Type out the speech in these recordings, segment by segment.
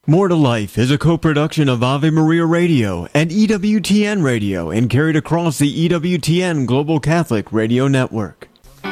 More to Life is a co-production of Ave Maria Radio and EWTN Radio and carried across the EWTN Global Catholic Radio Network.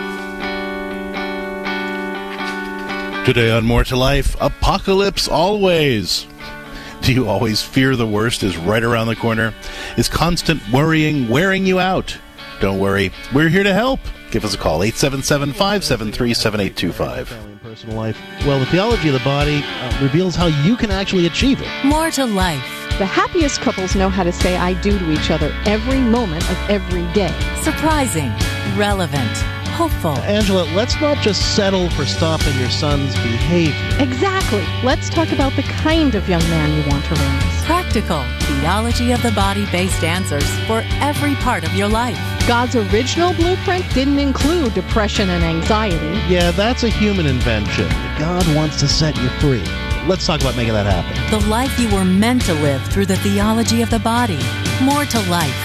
Today on More to Life, Apocalypse Always. Do you always fear the worst is right around the corner? Is constant worrying wearing you out? Don't worry, we're here to help. Give us a call, 877-573-7825. Personal life. Well, the theology of the body reveals how you can actually achieve it. More to Life. The happiest couples know how to say I do to each other every moment of every day. Surprising, relevant, hopeful. Angela, let's not just settle for stopping your son's behavior. Exactly. Let's talk about the kind of young man you want to raise. Practical, theology of the body-based answers for every part of your life. God's original blueprint didn't include depression and anxiety. Yeah, that's a human invention. God wants to set you free. Let's talk about making that happen. The life you were meant to live through the theology of the body. More to Life.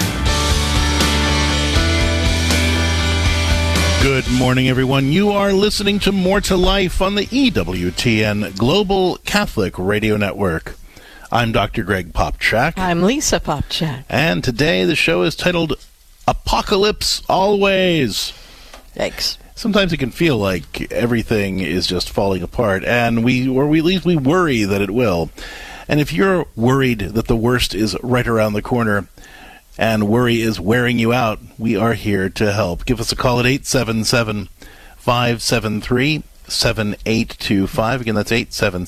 Good morning, everyone. You are listening to More to Life on the EWTN Global Catholic Radio Network. I'm Dr. Greg Popchak. I'm Lisa Popchak. And today the show is titled Apocalypse Always. Yikes. Sometimes it can feel like everything is just falling apart, and at least we worry that it will. And if you're worried that the worst is right around the corner, and worry is wearing you out, we are here to help. Give us a call at 877-573-7825. Again, that's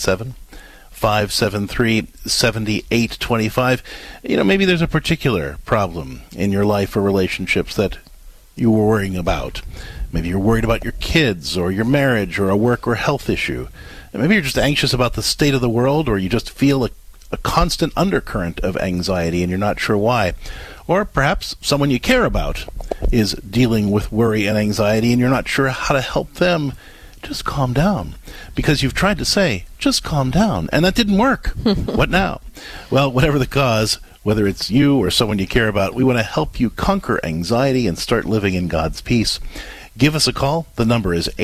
877-573-7825. You know, maybe there's a particular problem in your life or relationships that you were worrying about. Maybe you're worried about your kids or your marriage or a work or health issue. And maybe you're just anxious about the state of the world, or you just feel a constant undercurrent of anxiety and you're not sure why. Or perhaps someone you care about is dealing with worry and anxiety and you're not sure how to help them. Just calm down. Because you've tried to say, just calm down, and that didn't work. What now? Well, whatever the cause, whether it's you or someone you care about, we want to help you conquer anxiety and start living in God's peace. Give us a call. The number is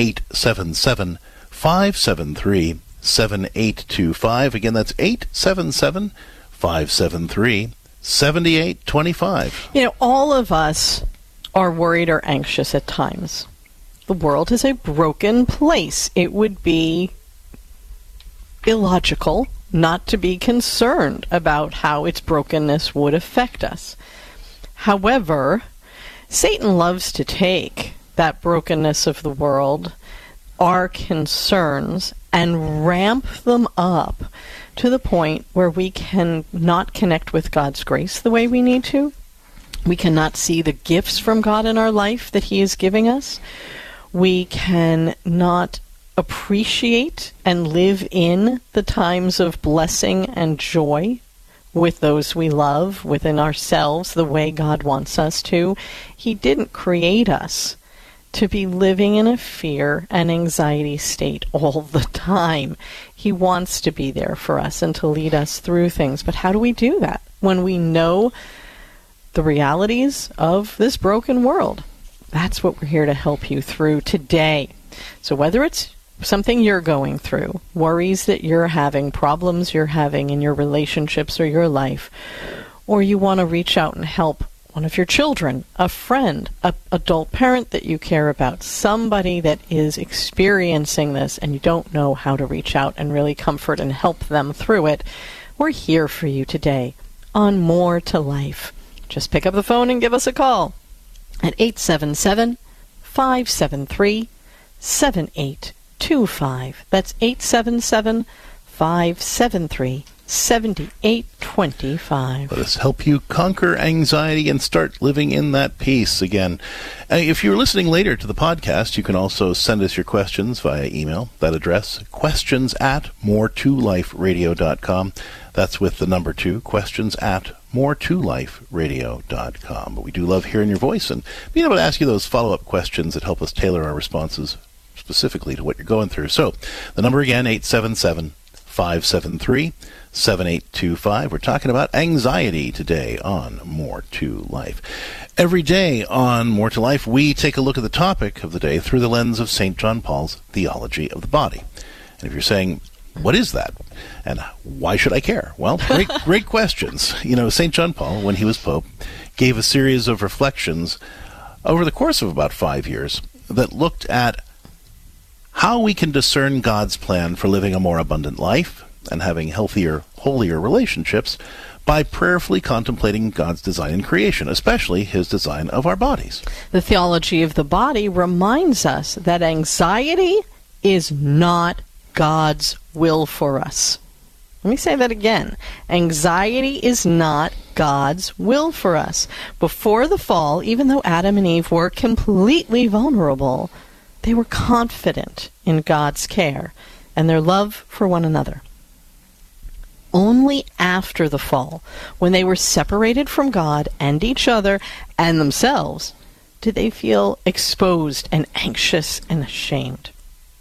877-573-7825. Again, that's 877-573-7825. You know, all of us are worried or anxious at times. The world is a broken place. It would be illogical not to be concerned about how its brokenness would affect us. However, Satan loves to take that brokenness of the world, our concerns, and ramp them up to the point where we can not connect with God's grace the way we need to. We cannot see the gifts from God in our life that He is giving us. We can not appreciate and live in the times of blessing and joy with those we love, within ourselves, the way God wants us to. He didn't create us to be living in a fear and anxiety state all the time. He wants to be there for us and to lead us through things. But how do we do that when we know the realities of this broken world? That's what we're here to help you through today. So whether it's something you're going through, worries that you're having, problems you're having in your relationships or your life, or you want to reach out and help one of your children, a friend, an adult parent that you care about, somebody that is experiencing this and you don't know how to reach out and really comfort and help them through it, we're here for you today on More to Life. Just pick up the phone and give us a call at 877-573-7825. That's 877-573-7825. Let us help you conquer anxiety and start living in that peace again. If you're listening later to the podcast, you can also send us your questions via email. That address, questions@more2liferadio.com. That's with the number 2, questions@more2liferadio.com. But we do love hearing your voice and being able to ask you those follow-up questions that help us tailor our responses specifically to what you're going through. So the number again, 877-573-7825. We're talking about anxiety today on More to Life. Every day on More to Life, we take a look at the topic of the day through the lens of St. John Paul's theology of the body. And if you're saying, what is that? And why should I care? Well, great questions. St. John Paul, when he was Pope, gave a series of reflections over the course of about 5 years that looked at how we can discern God's plan for living a more abundant life and having healthier, holier relationships by prayerfully contemplating God's design in creation, especially his design of our bodies. The theology of the body reminds us that anxiety is not God's will for us. Let me say that again. Anxiety is not God's will for us. Before the fall, even though Adam and Eve were completely vulnerable, they were confident in God's care and their love for one another. Only after the fall, when they were separated from God and each other and themselves, did they feel exposed and anxious and ashamed.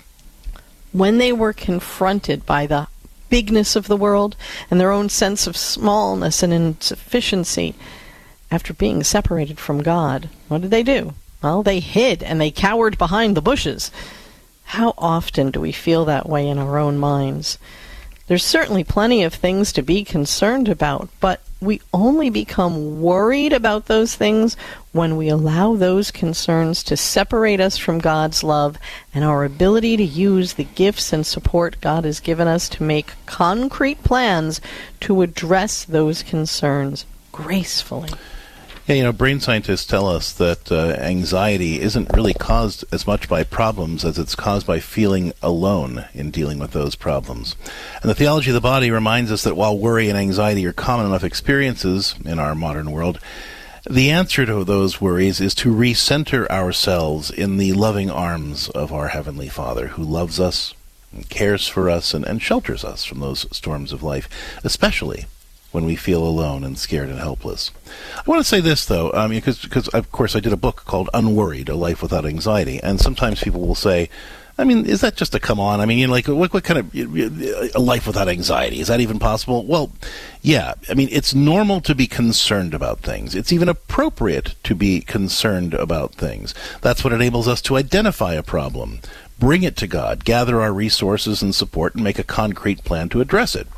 When they were confronted by the bigness of the world and their own sense of smallness and insufficiency, after being separated from God, what did they do? Well, they hid and they cowered behind the bushes. How often do we feel that way in our own minds? There's certainly plenty of things to be concerned about, but we only become worried about those things when we allow those concerns to separate us from God's love and our ability to use the gifts and support God has given us to make concrete plans to address those concerns gracefully. Yeah, brain scientists tell us that anxiety isn't really caused as much by problems as it's caused by feeling alone in dealing with those problems. And the theology of the body reminds us that while worry and anxiety are common enough experiences in our modern world, the answer to those worries is to recenter ourselves in the loving arms of our Heavenly Father, who loves us and cares for us and shelters us from those storms of life, especially when we feel alone and scared and helpless. I want to say this, though, because of course I did a book called Unworried, A Life Without Anxiety, and sometimes people will say, is that just a come on? What kind of a life without anxiety? Is that even possible? Well, yeah. It's normal to be concerned about things. It's even appropriate to be concerned about things. That's what enables us to identify a problem, bring it to God, gather our resources and support, and make a concrete plan to address it.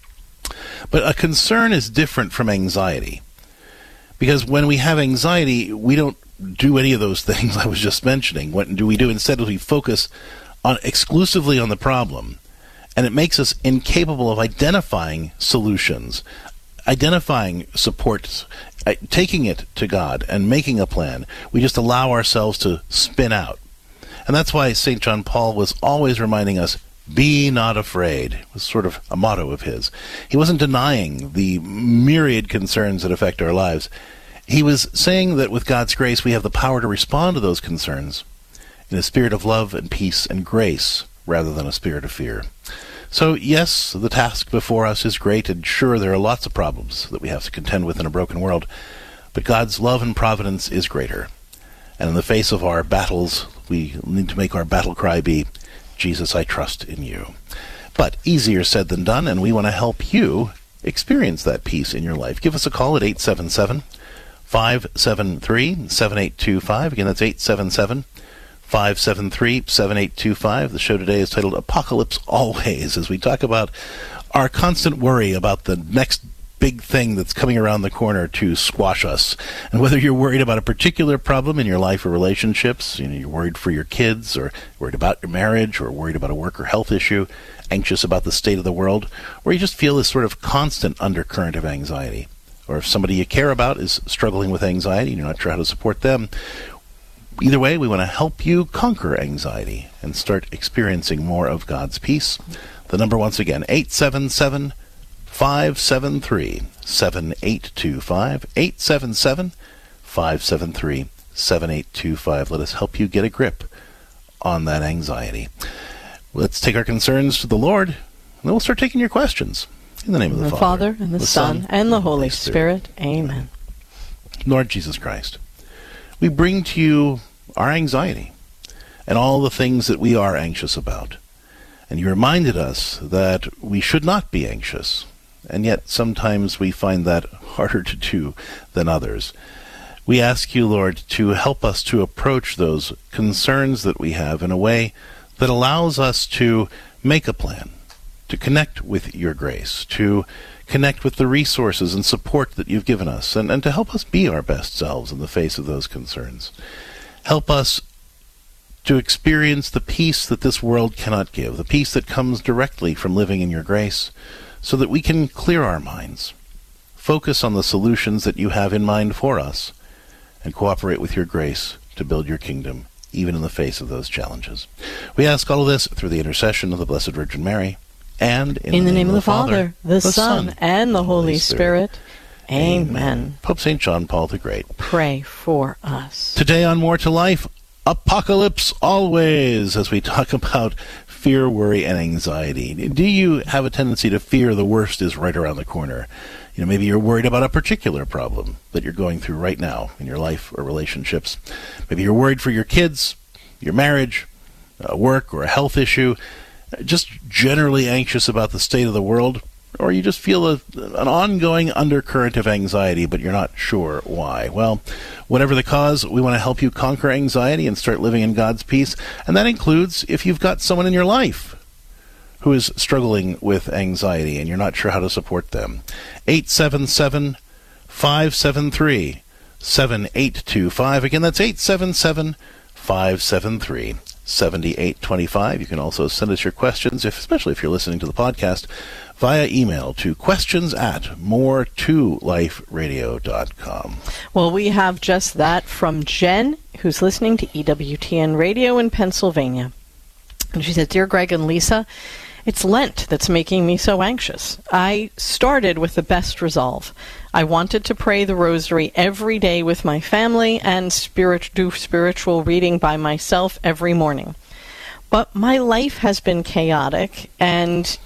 But a concern is different from anxiety, because when we have anxiety, we don't do any of those things I was just mentioning. What do we do? Instead, we focus exclusively on the problem, and it makes us incapable of identifying solutions, identifying supports, taking it to God and making a plan. We just allow ourselves to spin out. And that's why St. John Paul was always reminding us, be not afraid. It was sort of a motto of his. He wasn't denying the myriad concerns that affect our lives. He was saying that with God's grace, we have the power to respond to those concerns in a spirit of love and peace and grace, rather than a spirit of fear. So, yes, the task before us is great, and sure, there are lots of problems that we have to contend with in a broken world, but God's love and providence is greater. And in the face of our battles, we need to make our battle cry be, Jesus, I trust in you. But easier said than done, and we want to help you experience that peace in your life. Give us a call at 877-573-7825. Again, that's 877-573-7825. The show today is titled Apocalypse Always, as we talk about our constant worry about the next big thing that's coming around the corner to squash us. And whether you're worried about a particular problem in your life or relationships, you're worried for your kids, or worried about your marriage, or worried about a work or health issue, anxious about the state of the world, or you just feel this sort of constant undercurrent of anxiety, or if somebody you care about is struggling with anxiety and you're not sure how to support them, either way, we want to help you conquer anxiety and start experiencing more of God's peace. The number once again, 877-573-7825, 877-573-7825. Let us help you get a grip on that anxiety. Let's take our concerns to the Lord, and then we'll start taking your questions. In the name of the Father, and the Son, and the Holy Spirit. Amen. Lord Jesus Christ, we bring to you our anxiety and all the things that we are anxious about. And you reminded us that we should not be anxious, and yet sometimes we find that harder to do than others. We ask you, Lord, to help us to approach those concerns that we have in a way that allows us to make a plan, to connect with your grace, to connect with the resources and support that you've given us, and to help us be our best selves in the face of those concerns. Help us to experience the peace that this world cannot give, the peace that comes directly from living in your grace, so that we can clear our minds, focus on the solutions that you have in mind for us, and cooperate with your grace to build your kingdom, even in the face of those challenges. We ask all of this through the intercession of the Blessed Virgin Mary, and in the name of the Father, the Son, and the Holy Spirit. Amen. Pope St. John Paul the Great, pray for us. Today on More to Life, Apocalypse Always, as we talk about fear, worry, and anxiety. Do you have a tendency to fear the worst is right around the corner? Maybe you're worried about a particular problem that you're going through right now in your life or relationships. Maybe you're worried for your kids, your marriage, work, or a health issue. Just generally anxious about the state of the world, or you just feel an ongoing undercurrent of anxiety, but you're not sure why. Well, whatever the cause, we want to help you conquer anxiety and start living in God's peace, and that includes if you've got someone in your life who is struggling with anxiety and you're not sure how to support them. 877-573-7825. Again, that's 877-573-7825. You can also send us your questions, especially if you're listening to the podcast, via email to questions@more2liferadio.com. Well, we have just that from Jen, who's listening to EWTN Radio in Pennsylvania. And she said, Dear Greg and Lisa, it's Lent that's making me so anxious. I started with the best resolve. I wanted to pray the rosary every day with my family and do spiritual reading by myself every morning. But my life has been chaotic, and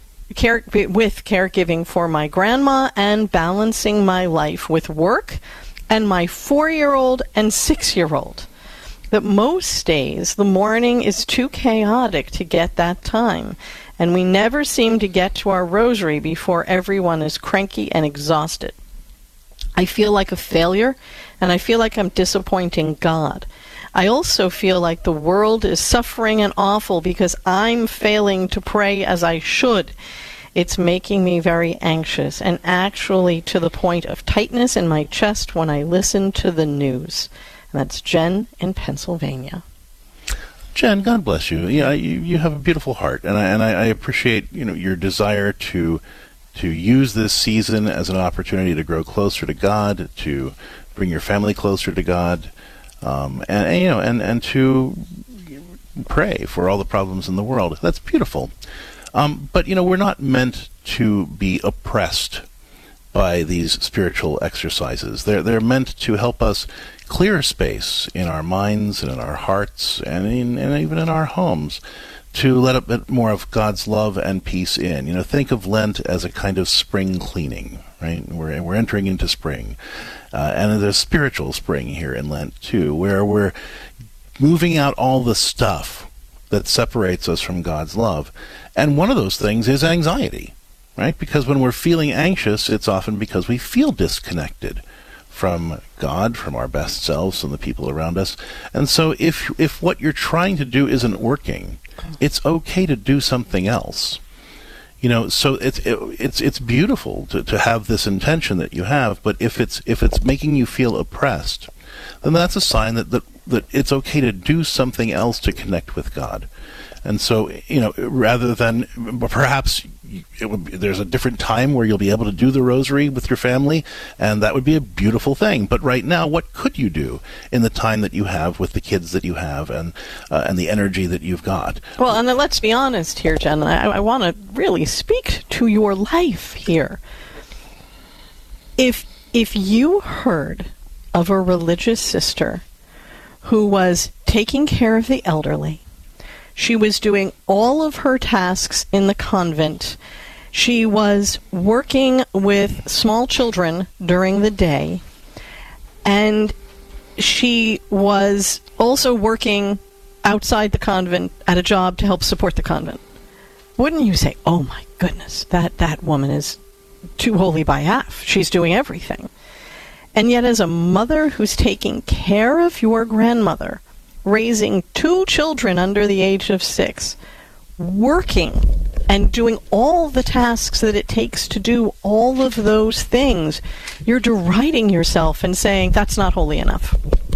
with caregiving for my grandma and balancing my life with work and my 4-year-old and 6-year-old. That most days the morning is too chaotic to get that time, and we never seem to get to our rosary before everyone is cranky and exhausted. I feel like a failure, and I feel like I'm disappointing God. I also feel like the world is suffering and awful because I'm failing to pray as I should. It's making me very anxious, and actually to the point of tightness in my chest when I listen to the news. And that's Jen in Pennsylvania. Jen, God bless you. Yeah, you have a beautiful heart, and I appreciate your desire to use this season as an opportunity to grow closer to God, to bring your family closer to God, and to pray for all the problems in the world. That's beautiful. But we're not meant to be oppressed by these spiritual exercises. They're meant to help us clear space in our minds and in our hearts and even in our homes to let a bit more of God's love and peace in. Think of Lent as a kind of spring cleaning, right? We're entering into spring. And there's spiritual spring here in Lent, too, where we're moving out all the stuff that separates us from God's love. And one of those things is anxiety, right? Because when we're feeling anxious, it's often because we feel disconnected from God, from our best selves and the people around us. And so if what you're trying to do isn't working, it's okay to do something else. So it's beautiful to have this intention that you have, but if it's making you feel oppressed, then that's a sign that it's okay to do something else to connect with God. And so, rather than perhaps there's a different time where you'll be able to do the rosary with your family, and that would be a beautiful thing. But right now, what could you do in the time that you have with the kids that you have and the energy that you've got? Well, and let's be honest here, Jen. I want to really speak to your life here. If you heard of a religious sister who was taking care of the elderly, she was doing all of her tasks in the convent. She was working with small children during the day. And she was also working outside the convent at a job to help support the convent. Wouldn't you say, oh my goodness, that woman is too holy by half. She's doing everything. And yet as a mother who's taking care of your grandmother, raising 2 children under the age of 6, working and doing all the tasks that it takes to do all of those things, you're deriding yourself and saying, that's not holy enough.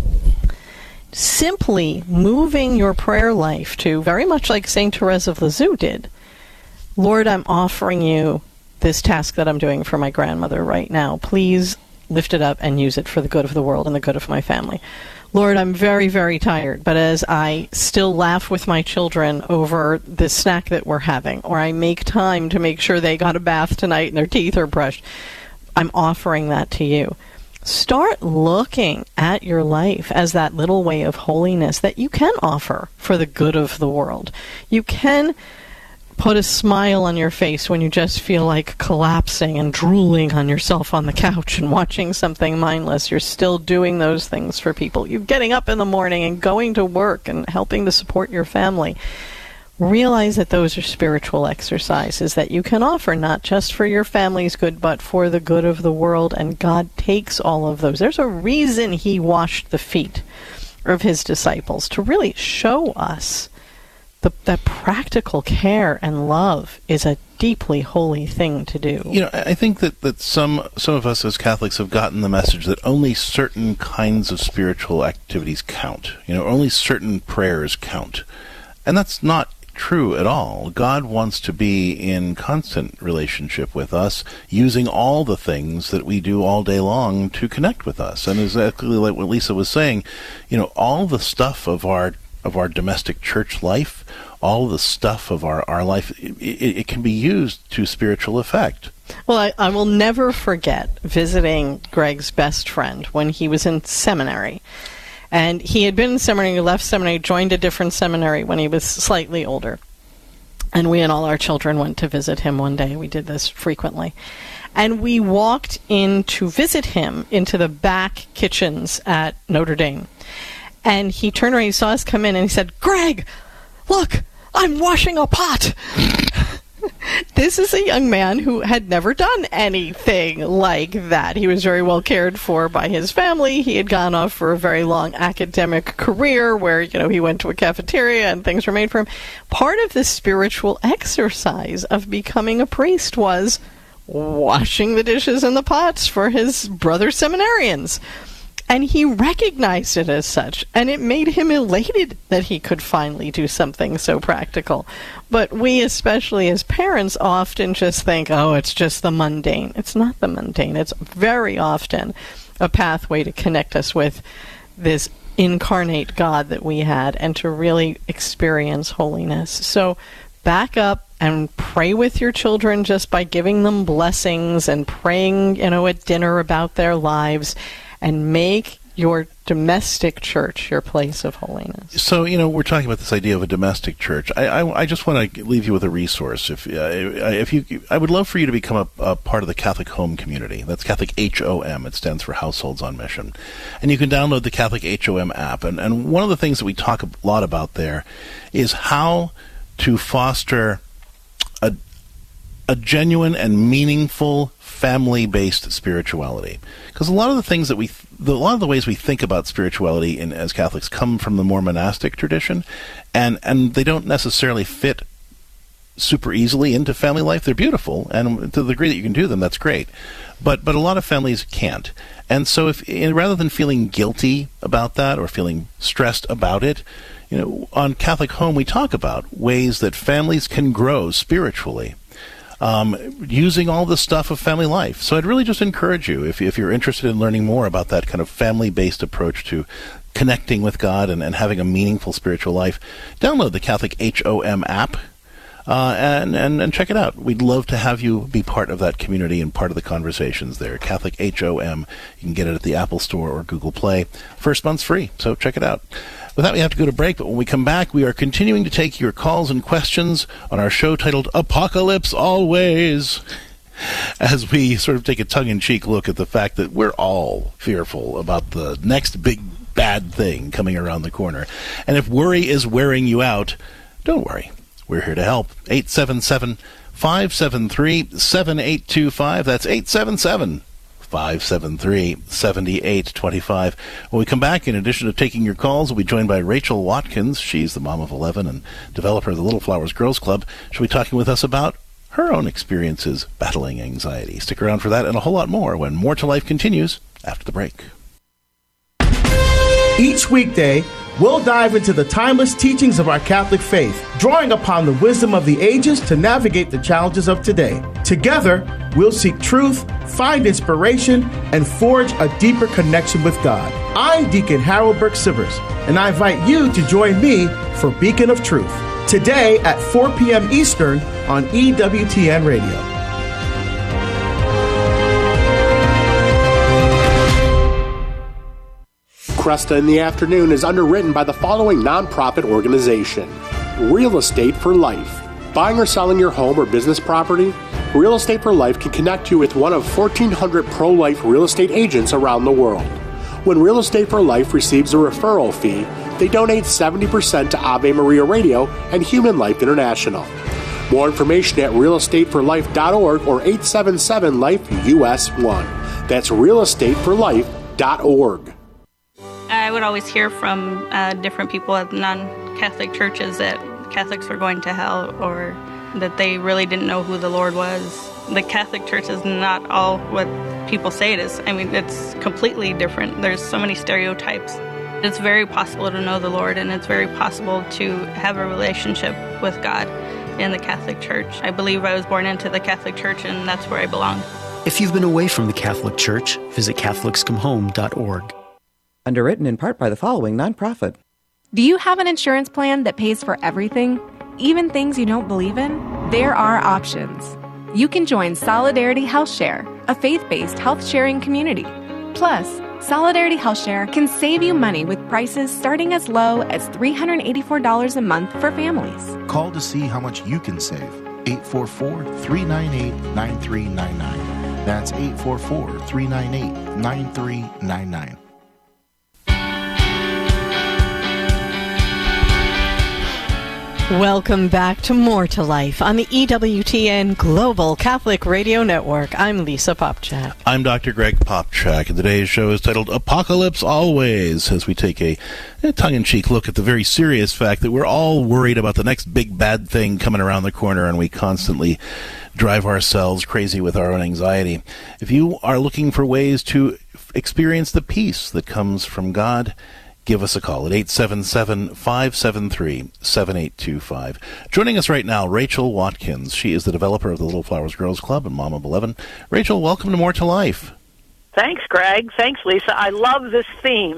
Simply moving your prayer life to, very much like St. Therese of Lisieux did, Lord, I'm offering you this task that I'm doing for my grandmother right now. Please lift it up and use it for the good of the world and the good of my family. Lord, I'm very, very tired, but as I still laugh with my children over this snack that we're having, or I make time to make sure they got a bath tonight and their teeth are brushed, I'm offering that to you. Start looking at your life as that little way of holiness that you can offer for the good of the world. You can put a smile on your face when you just feel like collapsing and drooling on yourself on the couch and watching something mindless. You're still doing those things for people. You're getting up in the morning and going to work and helping to support your family. Realize that those are spiritual exercises that you can offer, not just for your family's good, but for the good of the world, and God takes all of those. There's a reason he washed the feet of his disciples, to really show us that practical care and love is a deeply holy thing to do. You know, I think that some of us as Catholics have gotten the message that only certain kinds of spiritual activities count. You know, only certain prayers count. And that's not true at all. God wants to be in constant relationship with us, using all the things that we do all day long to connect with us. And exactly like what Lisa was saying, you know, all the stuff of our domestic church life, all the stuff of our life, it can be used to spiritual effect. Well, I will never forget visiting Greg's best friend when he was in seminary. And he had been in seminary, left seminary, joined a different seminary when he was slightly older. And we and all our children went to visit him one day. We did this frequently. And we walked in to visit him into the back kitchens at Notre Dame. And he turned around, he saw us come in, and he said, "Greg, look, I'm washing a pot." This is a young man who had never done anything like that. He was very well cared for by his family. He had gone off for a very long academic career where, you know, he went to a cafeteria and things were made for him. Part of the spiritual exercise of becoming a priest was washing the dishes and the pots for his brother seminarians. And he recognized it as such, and it made him elated that he could finally do something so practical. But we, especially as parents, often just think, oh, it's just the mundane. It's not the mundane. It's very often a pathway to connect us with this incarnate God that we had and to really experience holiness. So back up and pray with your children just by giving them blessings and praying, you know, at dinner about their lives. And make your domestic church your place of holiness. So, you know, we're talking about this idea of a domestic church. I just want to leave you with a resource. If you, I would love for you to become a part of the Catholic Home community. That's Catholic HOM. It stands for Households on Mission. And you can download the Catholic HOM app. And one of the things that we talk a lot about there is how to foster a genuine and meaningful family-based spirituality. Because a lot of the things that a lot of the ways we think about spirituality as Catholics come from the more monastic tradition, and they don't necessarily fit super easily into family life. They're beautiful, and to the degree that you can do them, that's great. But a lot of families can't. And so rather than feeling guilty about that or feeling stressed about it, you know, on Catholic Home we talk about ways that families can grow spiritually. Using all the stuff of family life. So I'd really just encourage you, if you're interested in learning more about that kind of family-based approach to connecting with God and having a meaningful spiritual life, download the Catholic HOM app and check it out. We'd love to have you be part of that community and part of the conversations there. Catholic HOM. You can get it at the Apple Store or Google Play. First month's free, so check it out. With that, we have to go to break, but when we come back, we are continuing to take your calls and questions on our show titled Apocalypse Always, as we sort of take a tongue-in-cheek look at the fact that we're all fearful about the next big bad thing coming around the corner. And if worry is wearing you out, don't worry. We're here to help. 877-573-7825. That's 877-573-7825. 877-573-7825. When we come back, in addition to taking your calls, we'll be joined by Rachel Watkins. She's the mom of 11 and developer of the Little Flowers Girls Club. She'll be talking with us about her own experiences battling anxiety. Stick around for that and a whole lot more when More to Life continues after the break. Each weekday, we'll dive into the timeless teachings of our Catholic faith, drawing upon the wisdom of the ages to navigate the challenges of today. Together, we'll seek truth, find inspiration, and forge a deeper connection with God. I'm Deacon Harold Burke-Sivers, and I invite you to join me for Beacon of Truth, today at 4 p.m. Eastern on EWTN Radio. Cresta in the Afternoon is underwritten by the following nonprofit organization: Real Estate for Life. Buying or selling your home or business property? Real Estate for Life can connect you with one of 1,400 pro-life real estate agents around the world. When Real Estate for Life receives a referral fee, they donate 70% to Ave Maria Radio and Human Life International. More information at realestateforlife.org or 877-LIFE-US1. That's realestateforlife.org. I would always hear from different people at non-Catholic churches that Catholics were going to hell, or that they really didn't know who the Lord was. The Catholic Church is not all what people say it is. I mean, it's completely different. There's so many stereotypes. It's very possible to know the Lord, and it's very possible to have a relationship with God in the Catholic Church. I believe I was born into the Catholic Church, and that's where I belong. If you've been away from the Catholic Church, visit CatholicsComeHome.org. Underwritten in part by the following nonprofit. Do you have an insurance plan that pays for everything, even things you don't believe in? There are options. You can join Solidarity Health Share, a faith-based health-sharing community. Plus, Solidarity Health Share can save you money with prices starting as low as $384 a month for families. Call to see how much you can save. 844-398-9399. That's 844-398-9399. Welcome back to More to Life on the EWTN Global Catholic Radio Network. I'm Lisa Popchak. I'm Dr. Greg Popchak, and today's show is titled Apocalypse Always, as we take a tongue-in-cheek look at the very serious fact that we're all worried about the next big bad thing coming around the corner, and we constantly drive ourselves crazy with our own anxiety. If you are looking for ways to experience the peace that comes from God, give us a call at 877-573-7825. Joining us right now, Rachel Watkins. She is the developer of the Little Flowers Girls Club and mom of 11. Rachel, welcome to More to Life. Thanks, Greg. Thanks, Lisa. I love this theme.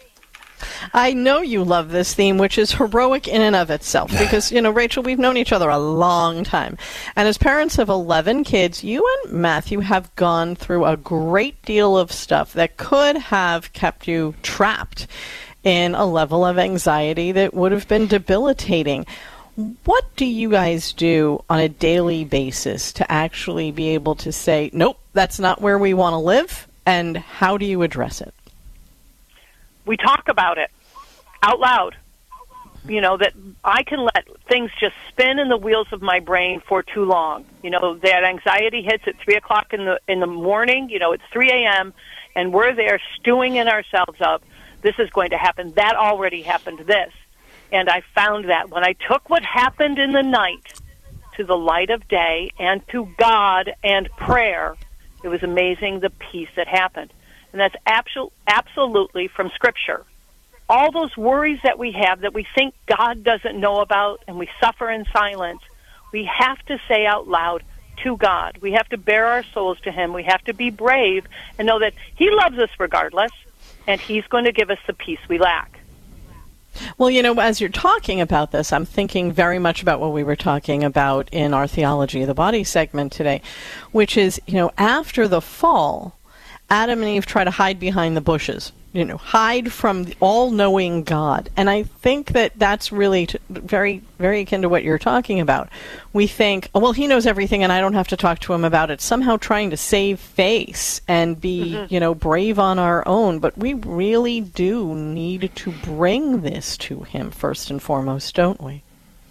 I know you love this theme, which is heroic in and of itself, because, Rachel, we've known each other a long time. And as parents of 11 kids, you and Matthew have gone through a great deal of stuff that could have kept you trapped in a level of anxiety that would have been debilitating. What do you guys do on a daily basis to actually be able to say, nope, that's not where we want to live, and how do you address it? We talk about it out loud. That I can let things just spin in the wheels of my brain for too long. That anxiety hits at 3 o'clock in the morning. It's 3 a.m., and we're there stewing in ourselves up. This is going to happen. That already happened, this. And I found that when I took what happened in the night to the light of day and to God and prayer, it was amazing the peace that happened. And that's absolutely from Scripture. All those worries that we have that we think God doesn't know about and we suffer in silence, we have to say out loud to God. We have to bare our souls to Him. We have to be brave and know that He loves us regardless, and He's going to give us the peace we lack. Well, as you're talking about this, I'm thinking very much about what we were talking about in our Theology of the Body segment today, which is, after the fall, Adam and Eve try to hide behind the bushes, hide from the all-knowing God. And I think that that's really very, very akin to what you're talking about. We think, oh, well, He knows everything and I don't have to talk to Him about it. Somehow trying to save face and be, brave on our own. But we really do need to bring this to Him first and foremost, don't we?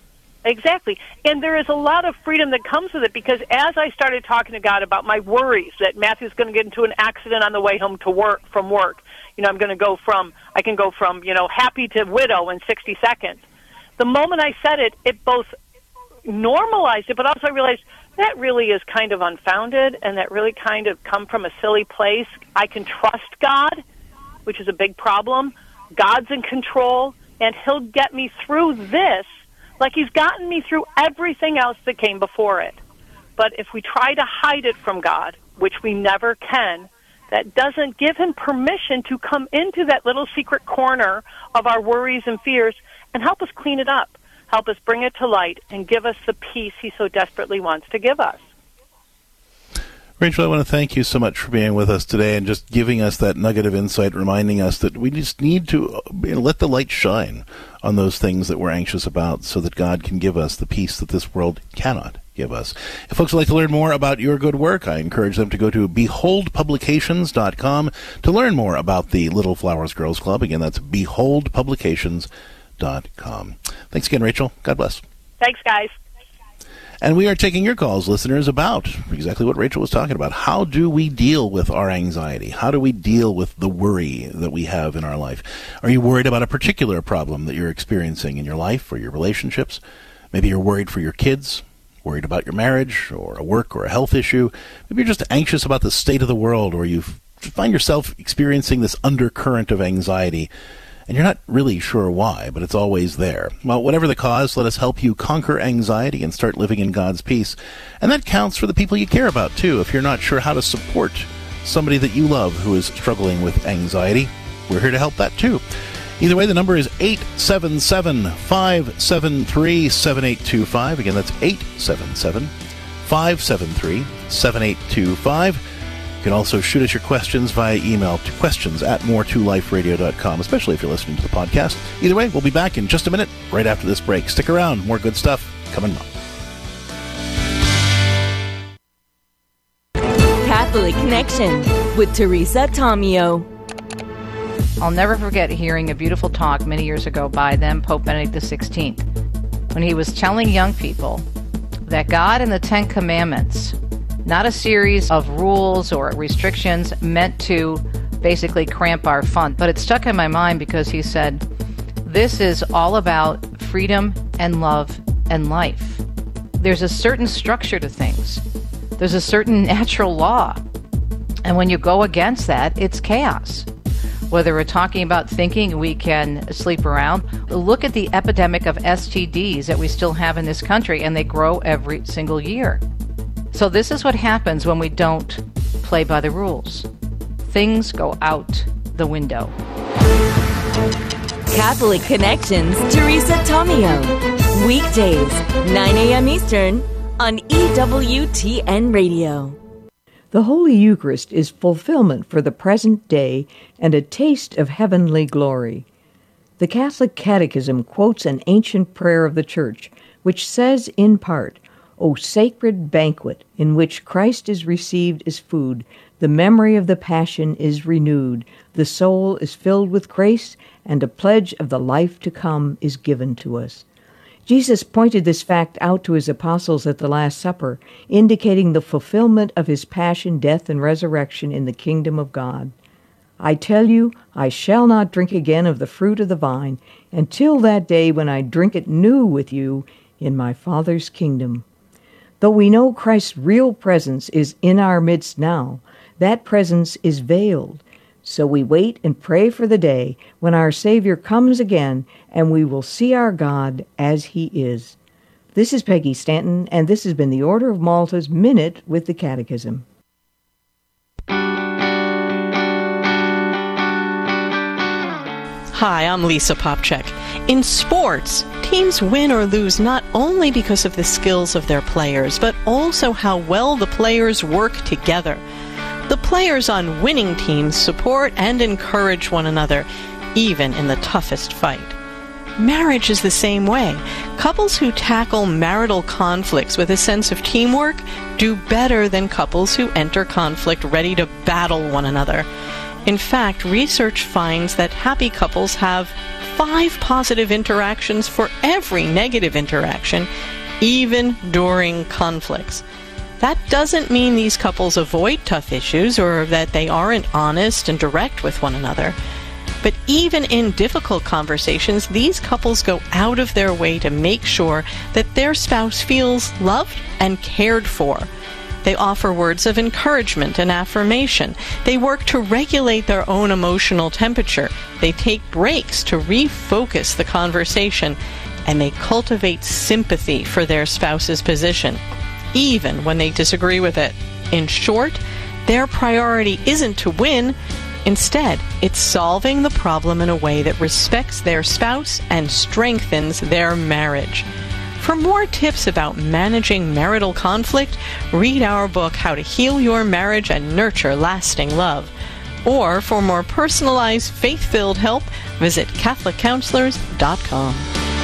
Exactly. And there is a lot of freedom that comes with it, because as I started talking to God about my worries that Matthew's going to get into an accident on the way home from work, I can go from, happy to widow in 60 seconds. The moment I said it, it both normalized it, but also I realized that really is kind of unfounded, and that really kind of come from a silly place. I can trust God, which is a big problem. God's in control, and he'll get me through this like he's gotten me through everything else that came before it. But if we try to hide it from God, which we never can, that doesn't give him permission to come into that little secret corner of our worries and fears and help us clean it up, help us bring it to light, and give us the peace he so desperately wants to give us. Rachel, I want to thank you so much for being with us today and just giving us that nugget of insight, reminding us that we just need to let the light shine on those things that we're anxious about so that God can give us the peace that this world cannot give us. If folks would like to learn more about your good work, I encourage them to go to beholdpublications.com to learn more about the Little Flowers Girls Club. Again, that's beholdpublications.com. Thanks again, Rachel. God bless. Thanks, guys. And we are taking your calls, listeners, about exactly what Rachel was talking about. How do we deal with our anxiety? How do we deal with the worry that we have in our life? Are you worried about a particular problem that you're experiencing in your life or your relationships? Maybe you're worried for your kids, worried about your marriage or a work or a health issue. Maybe you're just anxious about the state of the world, or you find yourself experiencing this undercurrent of anxiety, and you're not really sure why, but it's always there. Well, whatever the cause, let us help you conquer anxiety and start living in God's peace. And that counts for the people you care about, too. If you're not sure how to support somebody that you love who is struggling with anxiety, we're here to help that, too. Either way, the number is 877-573-7825. Again, that's 877-573-7825. You can also shoot us your questions via email to questions@more2liferadio.com, especially if you're listening to the podcast. Either way, we'll be back in just a minute, right after this break. Stick around. More good stuff coming up. Catholic Connection with Teresa Tomeo. I'll never forget hearing a beautiful talk many years ago by then Pope Benedict XVI, when he was telling young people that God and the Ten Commandments, not a series of rules or restrictions meant to basically cramp our fun. But it stuck in my mind because he said, this is all about freedom and love and life. There's a certain structure to things. There's a certain natural law. And when you go against that, it's chaos. Whether we're talking about thinking we can sleep around, look at the epidemic of STDs that we still have in this country, and they grow every single year. So this is what happens when we don't play by the rules. Things go out the window. Catholic Connections, Teresa Tomeo. Weekdays, 9 a.m. Eastern on EWTN Radio. The Holy Eucharist is fulfillment for the present day and a taste of heavenly glory. The Catholic Catechism quotes an ancient prayer of the Church, which says in part, O sacred banquet, in which Christ is received as food, the memory of the Passion is renewed, the soul is filled with grace, and a pledge of the life to come is given to us. Jesus pointed this fact out to his apostles at the Last Supper, indicating the fulfillment of his passion, death, and resurrection in the kingdom of God. I tell you, I shall not drink again of the fruit of the vine until that day when I drink it new with you in my Father's kingdom. Though we know Christ's real presence is in our midst now, that presence is veiled. So we wait and pray for the day when our Savior comes again and we will see our God as He is. This is Peggy Stanton, and this has been the Order of Malta's Minute with the Catechism. Hi, I'm Lisa Popchak. In sports, teams win or lose not only because of the skills of their players, but also how well the players work together. The players on winning teams support and encourage one another, even in the toughest fight. Marriage is the same way. Couples who tackle marital conflicts with a sense of teamwork do better than couples who enter conflict ready to battle one another. In fact, research finds that happy couples have 5 positive interactions for every negative interaction, even during conflicts. That doesn't mean these couples avoid tough issues or that they aren't honest and direct with one another. But even in difficult conversations, these couples go out of their way to make sure that their spouse feels loved and cared for. They offer words of encouragement and affirmation. They work to regulate their own emotional temperature. They take breaks to refocus the conversation. And they cultivate sympathy for their spouse's position, even when they disagree with it. In short, their priority isn't to win. Instead, it's solving the problem in a way that respects their spouse and strengthens their marriage. For more tips about managing marital conflict, read our book, How to Heal Your Marriage and Nurture Lasting Love. Or for more personalized, faith-filled help, visit CatholicCounselors.com.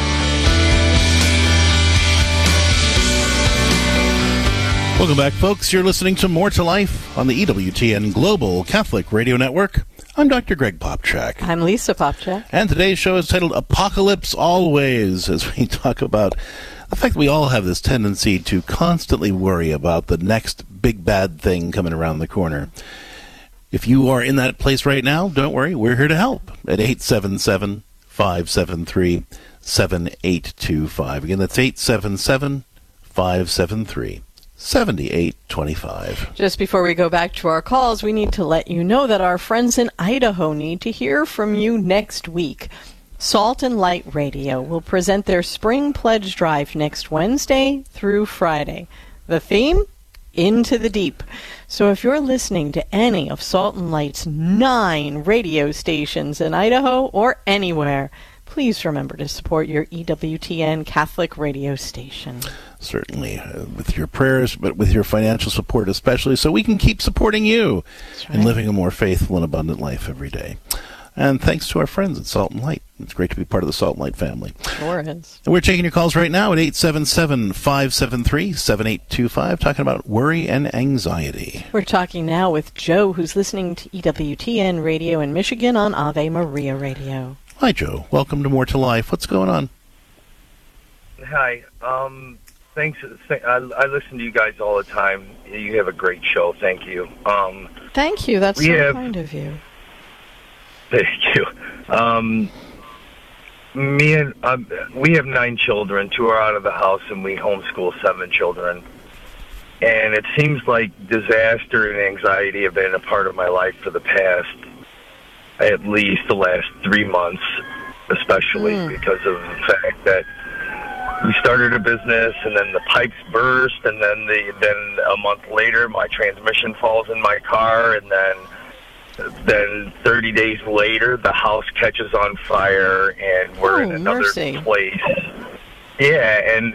Welcome back, folks. You're listening to More to Life on the EWTN Global Catholic Radio Network. I'm Dr. Greg Popchak. I'm Lisa Popchak. And today's show is titled Apocalypse Always, as we talk about the fact that we all have this tendency to constantly worry about the next big bad thing coming around the corner. If you are in that place right now, don't worry. We're here to help at 877-573-7825. Again, that's 877-573-7825. 7825. Just before we go back to our calls, we need to let you know that our friends in Idaho need to hear from you next week. Salt and Light Radio will present their Spring Pledge Drive next Wednesday through Friday. The theme? Into the Deep. So if you're listening to any of Salt and Light's 9 radio stations in Idaho or anywhere, please remember to support your EWTN Catholic radio station. Certainly, with your prayers, but with your financial support especially, so we can keep supporting you and living a more faithful and abundant life every day. And thanks to our friends at Salt and Light. It's great to be part of the Salt and Light family. Sure is. And we're taking your calls right now at 877-573-7825, talking about worry and anxiety. We're talking now with Joe, who's listening to EWTN Radio in Michigan on Ave Maria Radio. Hi, Joe. Welcome to More to Life. What's going on? Hi. Thanks. I listen to you guys all the time. You have a great show. Thank you. Thank you. That's so kind of you. Thank you. We have 9 children. 2 are out of the house, and we homeschool 7 children. And it seems like disaster and anxiety have been a part of my life for the past, at least the last 3 months, especially because of the fact that we started a business, and then the pipes burst, and then a month later, my transmission falls in my car, and then 30 days later, the house catches on fire, and we're in another place. Yeah, and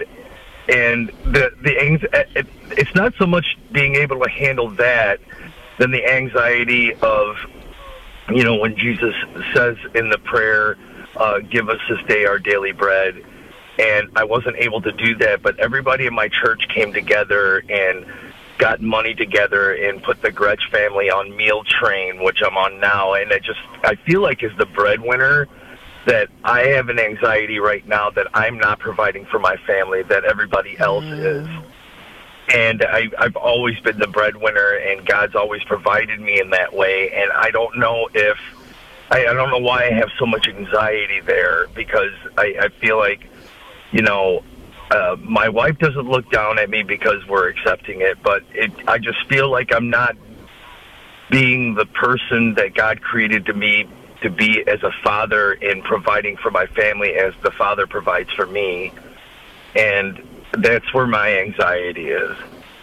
it's not so much being able to handle that, than the anxiety of, when Jesus says in the prayer, "Give us this day our daily bread." And I wasn't able to do that, but everybody in my church came together and got money together and put the Gretsch family on Meal Train, which I'm on now. And I feel like as the breadwinner that I have an anxiety right now that I'm not providing for my family, that everybody else is. And I've always been the breadwinner, and God's always provided me in that way. And I don't know I don't know why I have so much anxiety there, because I feel like, my wife doesn't look down at me because we're accepting it, but I just feel like I'm not being the person that God created me to be as a father in providing for my family as the Father provides for me. And that's where my anxiety is.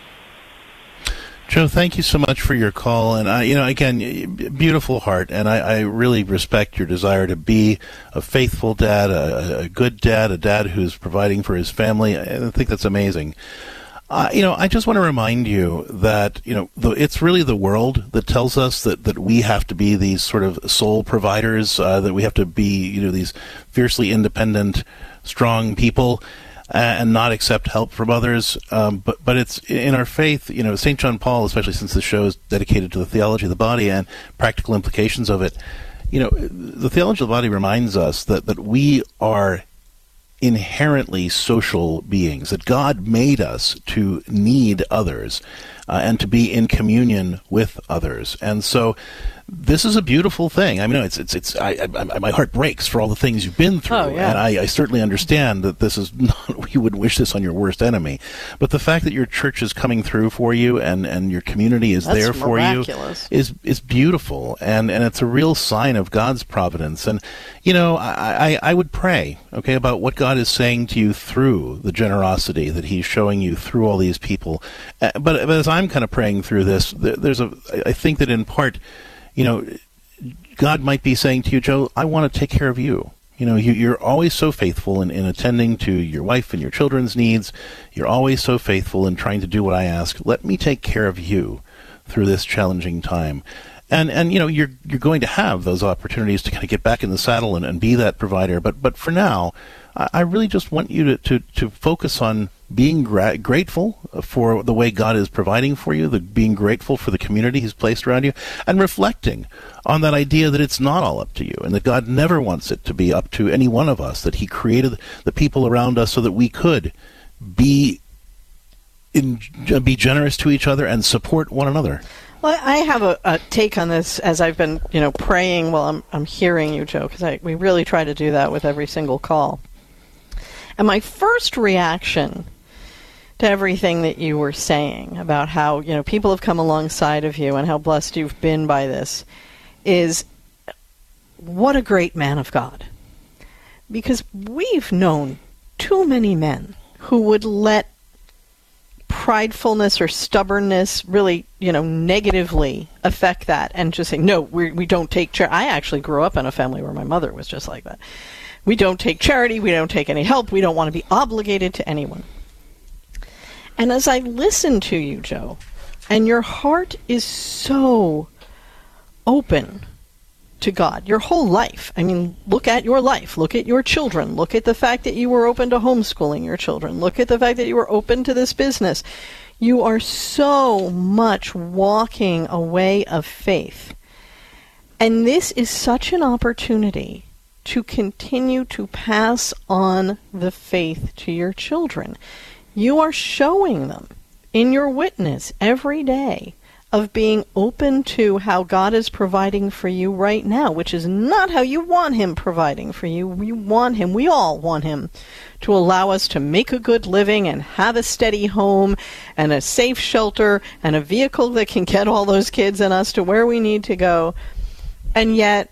Joe, thank you so much for your call. And, again, beautiful heart. And I really respect your desire to be a faithful dad, a good dad, a dad who's providing for his family. I think that's amazing. I just want to remind you that, it's really the world that tells us that we have to be these sort of sole providers, that we have to be, these fiercely independent, strong people, and not accept help from others. But it's in our faith, St. John Paul, especially since the show is dedicated to the theology of the body and practical implications of it, the theology of the body reminds us that we are inherently social beings, that God made us to need others and to be in communion with others. And so this is a beautiful thing. I mean, my heart breaks for all the things you've been through, and I certainly understand that this is not, you wouldn't wish this on your worst enemy. But the fact that your church is coming through for you and your community is there for miraculous. you is beautiful, and it's a real sign of God's providence. And I would pray, about what God is saying to you through the generosity that He's showing you through all these people. But as I'm kind of praying through this, I think that in part, God might be saying to you, Joe, I want to take care of you. You're always so faithful in attending to your wife and your children's needs. You're always so faithful in trying to do what I ask. Let me take care of you through this challenging time. And you're going to have those opportunities to kind of get back in the saddle and be that provider. But for now, I really just want you to focus on being grateful for the way God is providing for you, being grateful for the community He's placed around you, and reflecting on that idea that it's not all up to you, and that God never wants it to be up to any one of us, that He created the people around us so that we could be generous to each other and support one another. Well, I have a take on this as I've been, praying while I'm hearing you, Joe, because we really try to do that with every single call. And my first reaction to everything that you were saying about how, people have come alongside of you and how blessed you've been by this is, what a great man of God. Because we've known too many men who would let pridefulness or stubbornness really, negatively affect that and just say, no, we don't take charity. I actually grew up in a family where my mother was just like that. We don't take charity. We don't take any help. We don't want to be obligated to anyone. And as I listen to you, Joe, and your heart is so open to God, your whole life. I mean, look at your life. Look at your children. Look at the fact that you were open to homeschooling your children. Look at the fact that you were open to this business. You are so much walking a way of faith. And this is such an opportunity to continue to pass on the faith to your children. You are showing them in your witness every day of being open to how God is providing for you right now, which is not how you want Him providing for you. We all want Him to allow us to make a good living and have a steady home and a safe shelter and a vehicle that can get all those kids and us to where we need to go. And yet,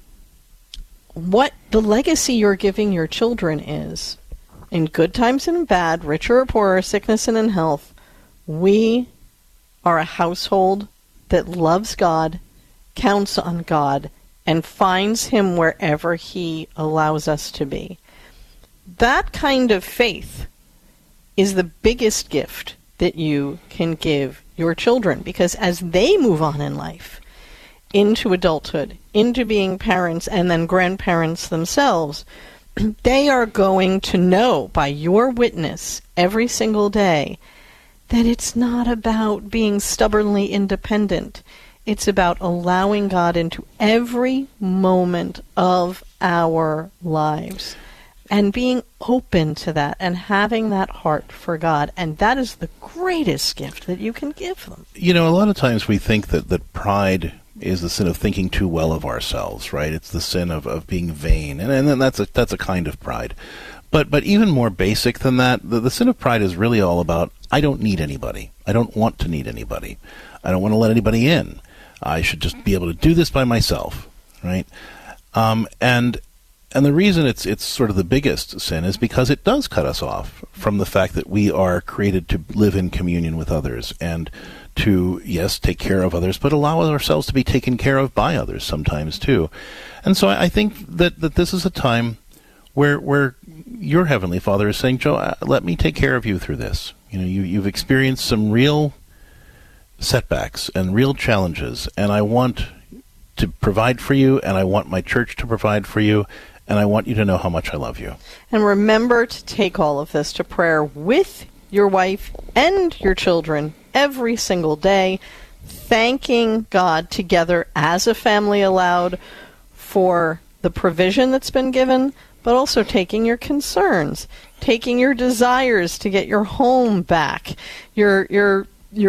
what the legacy you're giving your children is, in good times and in bad, richer or poorer, sickness and in health, we are a household that loves God, counts on God, and finds Him wherever He allows us to be. That kind of faith is the biggest gift that you can give your children, because as they move on in life, into adulthood, into being parents and then grandparents themselves, they are going to know by your witness every single day that it's not about being stubbornly independent. It's about allowing God into every moment of our lives and being open to that and having that heart for God. And that is the greatest gift that you can give them. A lot of times we think that pride is the sin of thinking too well of ourselves, right? It's the sin of being vain, and then that's a kind of pride. But even more basic than that, the sin of pride is really all about, I don't need anybody. I don't want to need anybody. I don't want to let anybody in. I should just be able to do this by myself, right? And the reason it's sort of the biggest sin is because it does cut us off from the fact that we are created to live in communion with others and to, yes, take care of others, but allow ourselves to be taken care of by others sometimes too. And so I think that this is a time where your Heavenly Father is saying, Joe, let me take care of you through this. You've experienced some real setbacks and real challenges, and I want to provide for you, and I want my church to provide for you, and I want you to know how much I love you. And remember to take all of this to prayer with your wife and your children every single day, thanking God together as a family aloud for the provision that's been given, but also taking your concerns, taking your desires to get your home back, your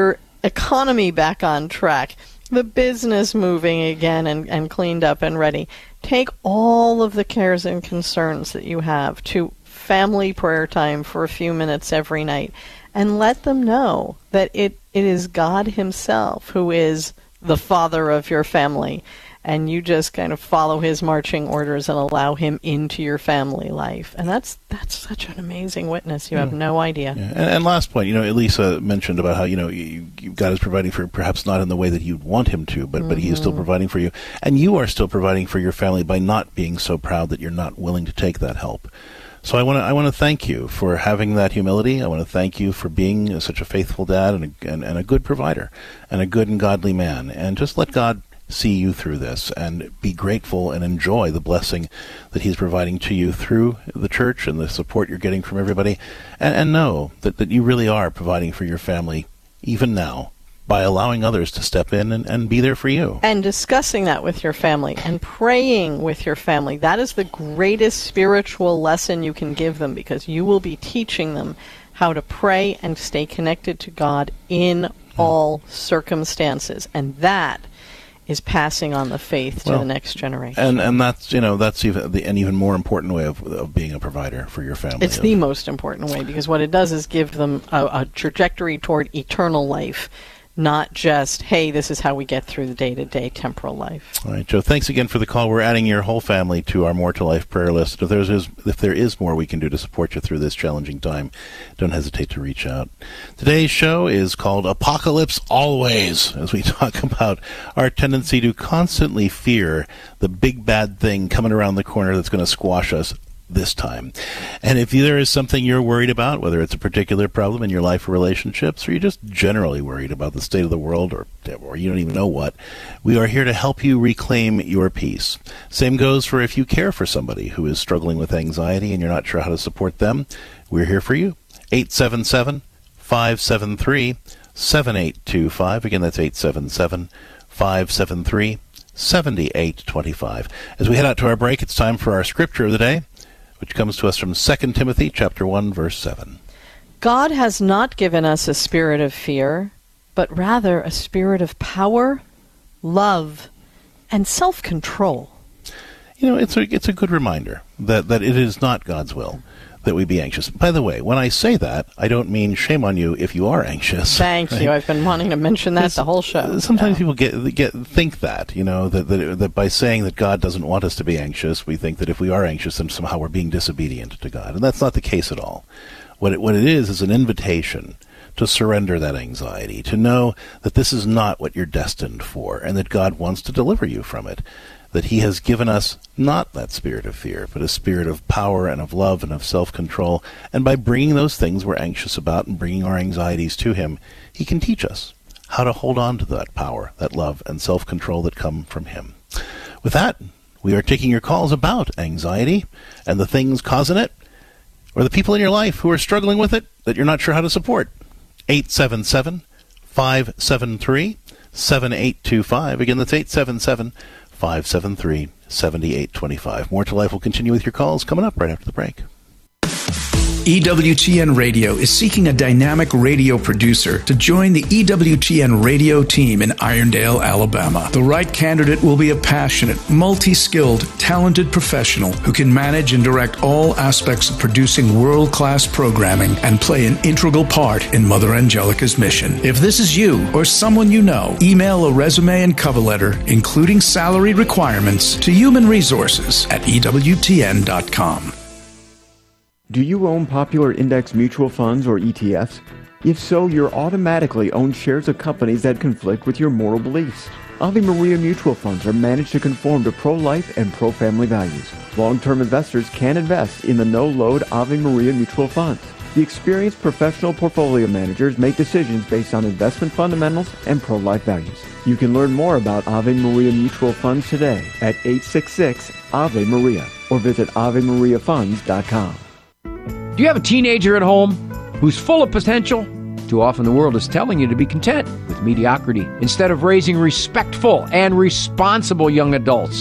economy back on track, the business moving again and cleaned up and ready. Take all of the cares and concerns that you have to family prayer time for a few minutes every night, and let them know that it is God himself who is the father of your family, and you just kind of follow his marching orders and allow him into your family life. And that's such an amazing witness. You have no idea. Yeah. And last point, Elisa mentioned about how, God is providing for, perhaps not in the way that you'd want him to, but he is still providing for you. And you are still providing for your family by not being so proud that you're not willing to take that help. So I want to thank you for having that humility. I want to thank you for being such a faithful dad and a good provider and a good and godly man. And just let God see you through this and be grateful and enjoy the blessing that he's providing to you through the church and the support you're getting from everybody. And know that you really are providing for your family even now, by allowing others to step in and be there for you. And discussing that with your family and praying with your family. That is the greatest spiritual lesson you can give them, because you will be teaching them how to pray and stay connected to God in all circumstances. And that is passing on the faith to the next generation. And that's even an even more important way of being a provider for your family. It's the most important way, because what it does is give them a trajectory toward eternal life, not just, hey, this is how we get through the day-to-day temporal life. All right, Joe, thanks again for the call. We're adding your whole family to our More to Life prayer list. If there is more we can do to support you through this challenging time, don't hesitate to reach out. Today's show is called Apocalypse Always, as we talk about our tendency to constantly fear the big bad thing coming around the corner that's going to squash us this time. And if there is something you're worried about, whether it's a particular problem in your life or relationships, or you're just generally worried about the state of the world, or you don't even know what, we are here to help you reclaim your peace. Same goes for if you care for somebody who is struggling with anxiety and you're not sure how to support them. We're here for you. 877-573-7825. Again, that's 877-573-7825. As we head out to our break, it's time for our scripture of the day, which comes to us from 2 Timothy chapter 1, verse 7. God has not given us a spirit of fear, but rather a spirit of power, love, and self-control. It's a good reminder that it is not God's will that we be anxious. By the way, when I say that, I don't mean shame on you if you are anxious. Thank you. I've been wanting to mention that the whole show. Sometimes people think that, that by saying that God doesn't want us to be anxious, we think that if we are anxious, then somehow we're being disobedient to God. And that's not the case at all. What it is an invitation to surrender that anxiety, to know that this is not what you're destined for, and that God wants to deliver you from it. That he has given us not that spirit of fear, but a spirit of power and of love and of self-control. And by bringing those things we're anxious about and bringing our anxieties to him, he can teach us how to hold on to that power, that love, and self-control that come from him. With that, we are taking your calls about anxiety and the things causing it, or the people in your life who are struggling with it that you're not sure how to support. 877-573-7825. Again, that's 877-573-7825. More to Life will continue with your calls coming up right after the break. EWTN Radio is seeking a dynamic radio producer to join the EWTN radio team in Irondale, Alabama. The right candidate will be a passionate, multi-skilled, talented professional who can manage and direct all aspects of producing world-class programming and play an integral part in Mother Angelica's mission. If this is you or someone you know, email a resume and cover letter, including salary requirements, to Human Resources at EWTN.com. Do you own popular index mutual funds or ETFs? If so, you're automatically owned shares of companies that conflict with your moral beliefs. Ave Maria mutual funds are managed to conform to pro-life and pro-family values. Long-term investors can invest in the no-load Ave Maria mutual funds. The experienced professional portfolio managers make decisions based on investment fundamentals and pro-life values. You can learn more about Ave Maria mutual funds today at 866-AVE-MARIA or visit AveMariaFunds.com. Do you have a teenager at home who's full of potential? Too often the world is telling you to be content with mediocrity instead of raising respectful and responsible young adults.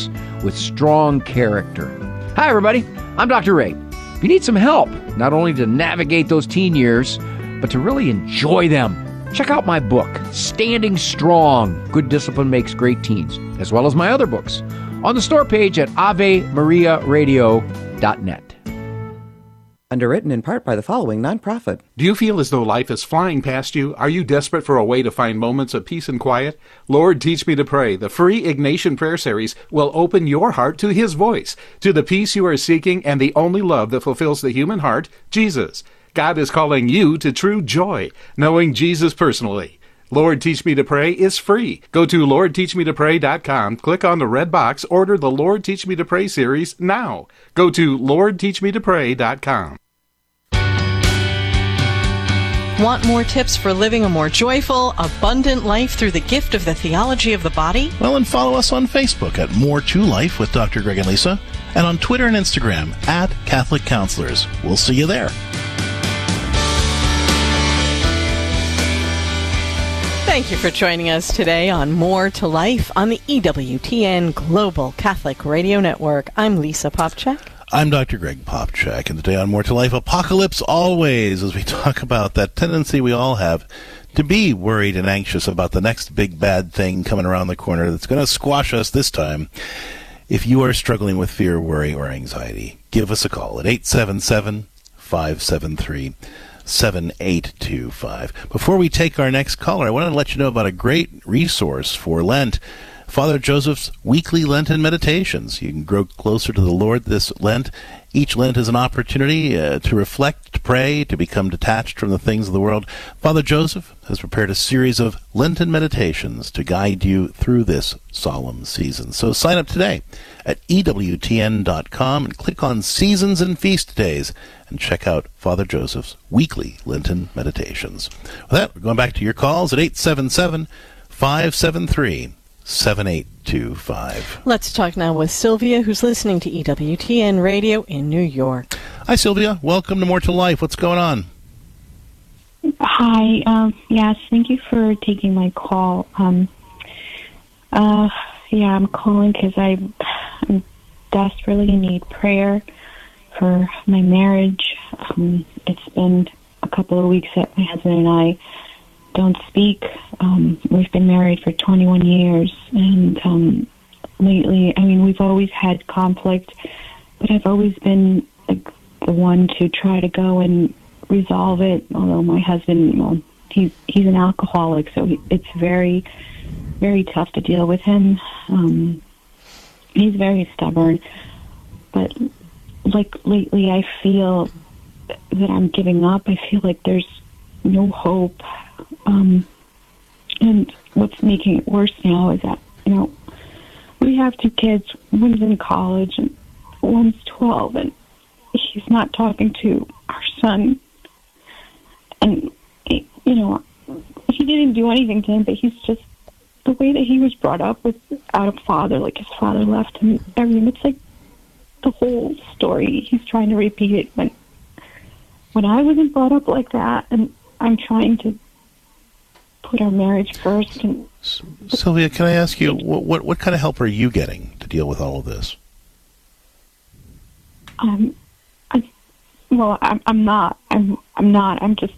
with strong character. Hi, everybody. I'm Dr. Ray. If you need some help, not only to navigate those teen years, but to really enjoy them, check out my book, Standing Strong, Good Discipline Makes Great Teens, as well as my other books, on the store page at AveMariaRadio.net. Underwritten in part by the following nonprofit. Do you feel as though life is flying past you? Are you desperate for a way to find moments of peace and quiet? Lord, Teach Me to Pray, the free Ignatian Prayer Series, will open your heart to His voice, to the peace you are seeking and the only love that fulfills the human heart, Jesus. God is calling you to true joy, knowing Jesus personally. Lord, Teach Me to Pray is free. Go to LordTeachMeToPray.com, click on the red box, order the Lord, Teach Me to Pray series now. Go to LordTeachMeToPray.com. Want more tips for living a more joyful, abundant life through the gift of the theology of the body? Well, and follow us on Facebook at More to Life with Dr. Greg and Lisa, and on Twitter and Instagram at Catholic Counselors. We'll see you there. Thank you for joining us today on More to Life on the EWTN Global Catholic Radio Network. I'm Lisa Popchak. I'm Dr. Greg Popchak, and today on More to Life, Apocalypse Always, as we talk about that tendency we all have to be worried and anxious about the next big bad thing coming around the corner that's going to squash us this time. If you are struggling with fear, worry, or anxiety, give us a call at 877-573-7825. Before we take our next caller, I want to let you know about a great resource for Lent. Father Joseph's weekly Lenten meditations. You can grow closer to the Lord this Lent. Each Lent is an opportunity to reflect, to pray, to become detached from the things of the world. Father Joseph has prepared a series of Lenten meditations to guide you through this solemn season. So sign up today at EWTN.com and click on Seasons and Feast Days and check out Father Joseph's weekly Lenten meditations. With that, we're going back to your calls at 877-573-7825. Let's talk now with Sylvia, who's listening to EWTN Radio in New York. Hi, Sylvia. Welcome to More to Life. What's going on? Hi. Yes, thank you for taking my call. I'm calling because I'm desperately need prayer for my marriage. It's been a couple of weeks that my husband and I don't speak. We've been married for 21 years, and lately, we've always had conflict, but I've always been like the one to try to go and resolve it. Although my husband, he's an alcoholic, so it's very, very tough to deal with him. He's very stubborn, but like lately, I feel that I'm giving up. I feel like there's no hope. And what's making it worse now is that, we have two kids. One's in college and one's 12, and he's not talking to our son. And, he didn't do anything to him, but he's just, the way that he was brought up without a father, like his father left him, it's like the whole story. He's trying to repeat it when I wasn't brought up like that, and I'm trying to put our marriage first. And Sylvia, can I ask you, what kind of help are you getting to deal with all of this? I'm not. I'm just,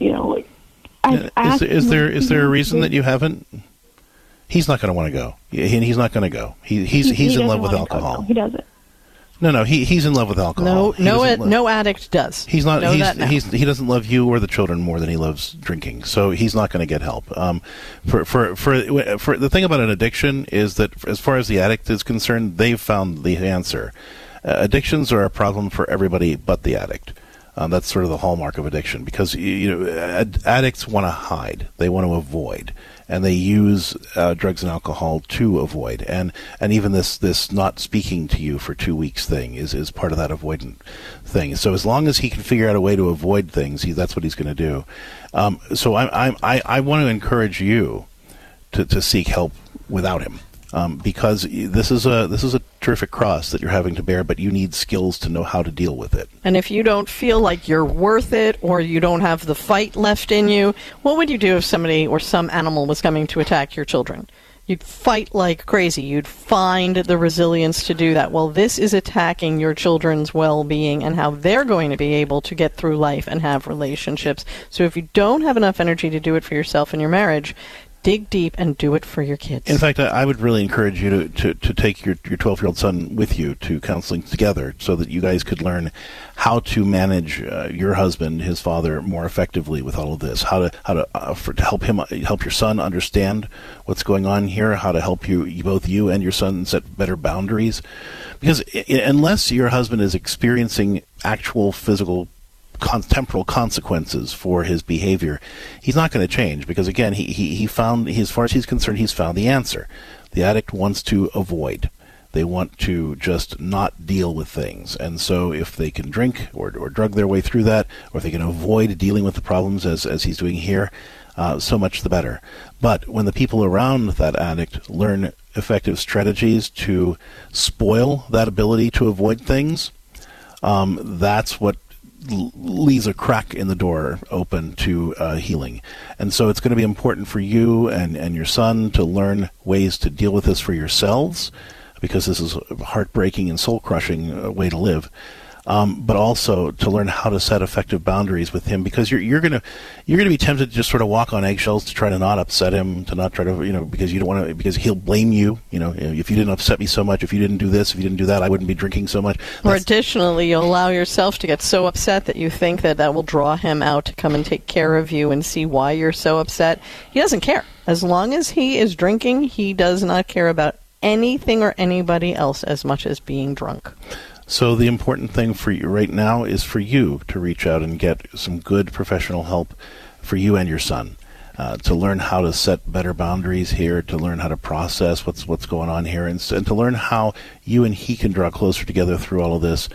Is there a reason that you haven't? He's not going to want to go. He's not going to go. He's in love with alcohol. He doesn't. No, he's in love with alcohol. No addict does. He doesn't love you or the children more than he loves drinking. So he's not going to get help. For the thing about an addiction is that as far as the addict is concerned, they've found the answer. Addictions are a problem for everybody but the addict. That's sort of the hallmark of addiction, because addicts want to hide, they want to avoid, and they use drugs and alcohol to avoid. And even this not speaking to you for 2 weeks thing is part of that avoidant thing. So as long as he can figure out a way to avoid things, that's what he's going to do. So I want to encourage you to seek help without him. Because this is a terrific cross that you're having to bear, but you need skills to know how to deal with it. And if you don't feel like you're worth it, or you don't have the fight left in you, what would you do if somebody or some animal was coming to attack your children? You'd fight like crazy. You'd find the resilience to do that. Well, this is attacking your children's well-being and how they're going to be able to get through life and have relationships. So if you don't have enough energy to do it for yourself in your marriage, dig deep and do it for your kids. In fact, I would really encourage you to take your 12-year-old son with you to counseling together so that you guys could learn how to manage your husband, his father, more effectively with all of this. How to help your son understand what's going on here. How to help both you and your son set better boundaries. Because unless your husband is experiencing actual physical temporal consequences for his behavior, he's not going to change, because again, he found, as far as he's concerned, he's found the answer. The addict wants to avoid. They want to just not deal with things. And so if they can drink or drug their way through that, or if they can avoid dealing with the problems as he's doing here, so much the better. But when the people around that addict learn effective strategies to spoil that ability to avoid things, that's what leaves a crack in the door open to healing. And so it's going to be important for you and your son to learn ways to deal with this for yourselves, because this is a heartbreaking and soul-crushing way to live. But also to learn how to set effective boundaries with him, because you're gonna be tempted to just sort of walk on eggshells to try to not upset him, to not try to, because you don't want to, because he'll blame you. If you didn't upset me so much, if you didn't do this, if you didn't do that, I wouldn't be drinking so much. Or additionally, you'll allow yourself to get so upset that you think that will draw him out to come and take care of you and see why you're so upset. He doesn't care. As long as he is drinking, he does not care about anything or anybody else as much as being drunk. So the important thing for you right now is for you to reach out and get some good professional help for you and your son, to learn how to set better boundaries here, to learn how to process what's going on here, and to learn how you and he can draw closer together through all of this.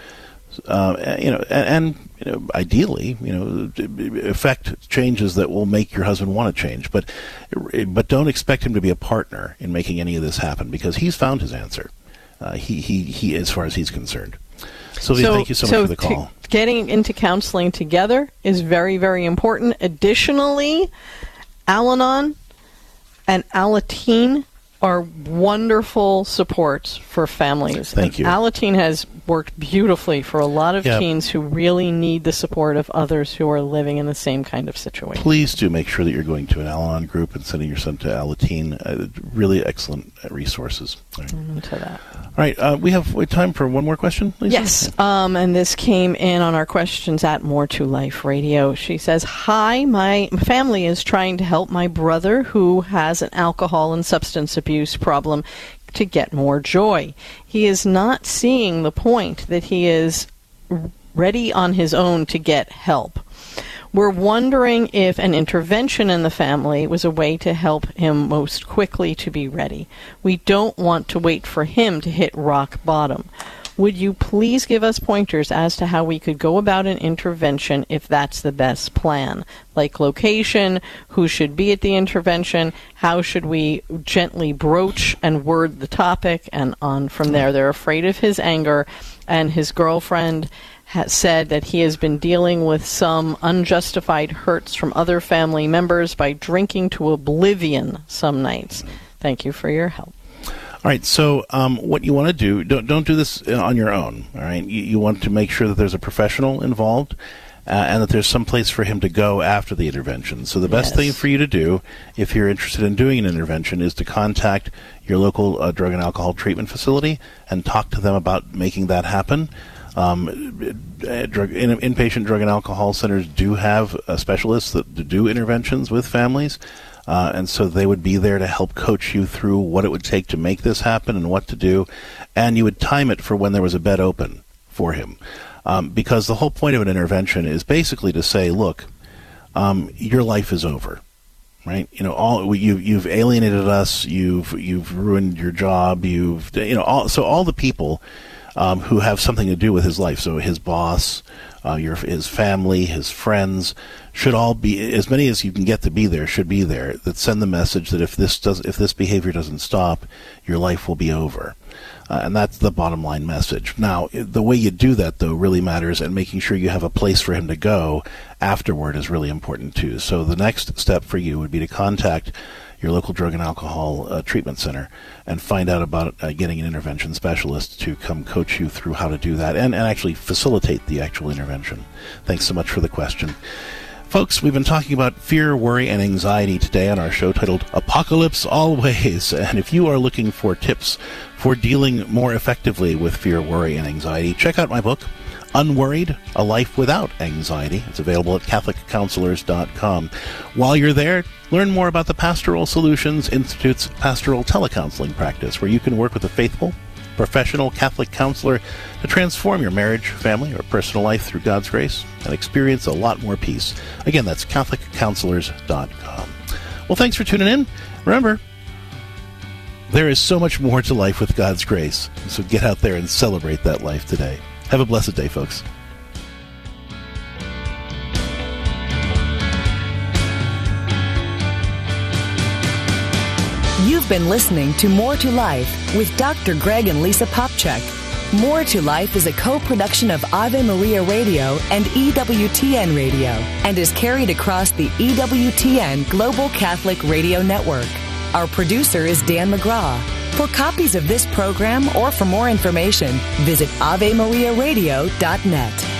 Ideally, effect changes that will make your husband want to change, but don't expect him to be a partner in making any of this happen, because he's found his answer. He as far as he's concerned. Sylvia, thank you so much for the call. Getting into counseling together is very, very important. Additionally, Al-Anon and Alateen are wonderful supports for families. Thank you. Alateen has worked beautifully for a lot of teens who really need the support of others who are living in the same kind of situation. Please do make sure that you're going to an Al-Anon group and sending your son to Alateen. Really excellent resources. All right. Into that. All right, we have time for one more question, Lisa? Yes, and this came in on our questions at More to Life Radio. She says, "Hi, my family is trying to help my brother who has an alcohol and substance abuse problem to get more joy. He is not seeing the point that he is ready on his own to get help. We're wondering if an intervention in the family was a way to help him most quickly to be ready. We don't want to wait for him to hit rock bottom. Would you please give us pointers as to how we could go about an intervention if that's the best plan? Like location, who should be at the intervention, how should we gently broach and word the topic, and on from there. They're afraid of his anger, and his girlfriend has said that he has been dealing with some unjustified hurts from other family members by drinking to oblivion some nights. Thank you for your help." All right, so what you want to do, don't do this on your own, all right? You want to make sure that there's a professional involved and that there's some place for him to go after the intervention. So the best thing for you to do, if you're interested in doing an intervention, is to contact your local drug and alcohol treatment facility and talk to them about making that happen. Inpatient drug and alcohol centers do have specialists that do interventions with families. And so they would be there to help coach you through what it would take to make this happen and what to do. And you would time it for when there was a bed open for him. Because the whole point of an intervention is basically to say, look, your life is over. Right? You've alienated us. You've ruined your job. So all the people who have something to do with his life. So his boss, his family, his friends, should all be, as many as you can get to be there, should be there, that send the message that if this behavior doesn't stop, your life will be over. And that's the bottom line message. Now, the way you do that, though, really matters, and making sure you have a place for him to go afterward is really important, too. So the next step for you would be to contact your local drug and alcohol treatment center and find out about getting an intervention specialist to come coach you through how to do that and actually facilitate the actual intervention. Thanks so much for the question. Folks, we've been talking about fear, worry, and anxiety today on our show titled Apocalypse Always. And if you are looking for tips for dealing more effectively with fear, worry, and anxiety, check out my book, Unworried, A Life Without Anxiety. It's available at CatholicCounselors.com. While you're there, learn more about the Pastoral Solutions Institute's pastoral telecounseling practice, where you can work with a faithful, professional Catholic counselor to transform your marriage, family, or personal life through God's grace and experience a lot more peace. Again, that's CatholicCounselors.com. Well, thanks for tuning in. Remember, there is so much more to life with God's grace, so get out there and celebrate that life today. Have a blessed day, folks. You've been listening to More to Life with Dr. Greg and Lisa Popchak. More to Life is a co-production of Ave Maria Radio and EWTN Radio and is carried across the EWTN Global Catholic Radio Network. Our producer is Dan McGraw. For copies of this program or for more information, visit AveMariaRadio.net.